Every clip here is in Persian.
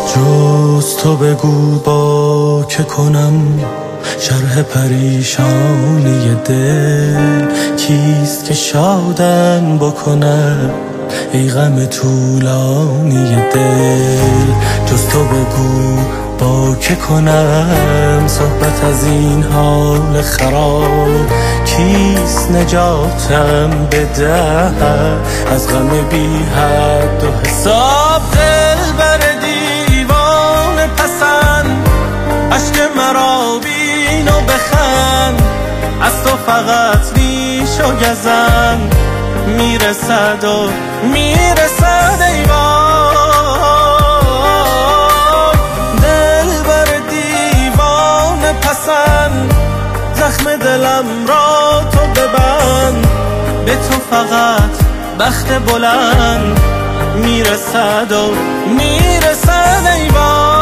جز تو بگو با که کنم شرح پریشانی دل. کیست که شادم بکنه ای غم طولانی دل؟ جز تو بگو با که کنم صحبت از این حال خراب. کیست نجاتم بده از غم بی حد و حساب؟ دل بر دیوان پسند عشق مرا بین و بخند. از تو فقط ریش و گزند میرسد و میرسد ای وای. دل بر دیوان پسند زخم دلم را تو ببند. به تو فقط بخت بلند میرسد و میرسد ای وای.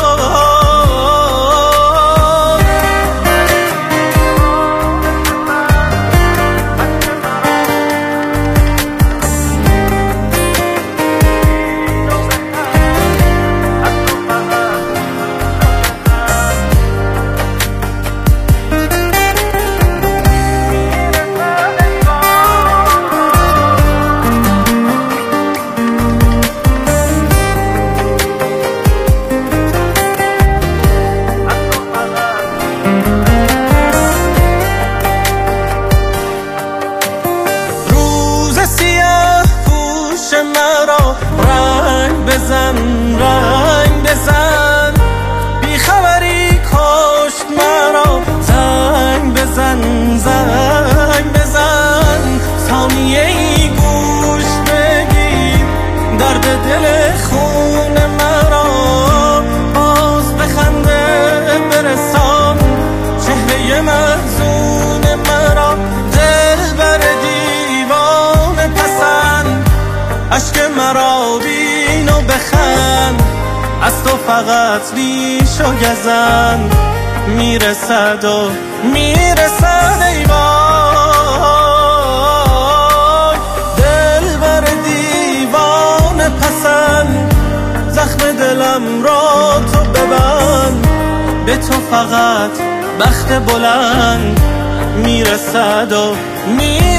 رنگ بزن بیخبری کشت مرا. زنگ بزن زنگ بزن ثانیه ای گوش بگیر درد دل خون مرا. باز بخنده برسان چهره محزون مرا. دل بر دیوان پسند عشق مرا بین و بخند. از تو فقط ریش و گزند میرسد و میرسد ای وای. دل بر دیوان پسند زخم دلم را تو ببند. به تو فقط بخت بلند میرسد و میرسد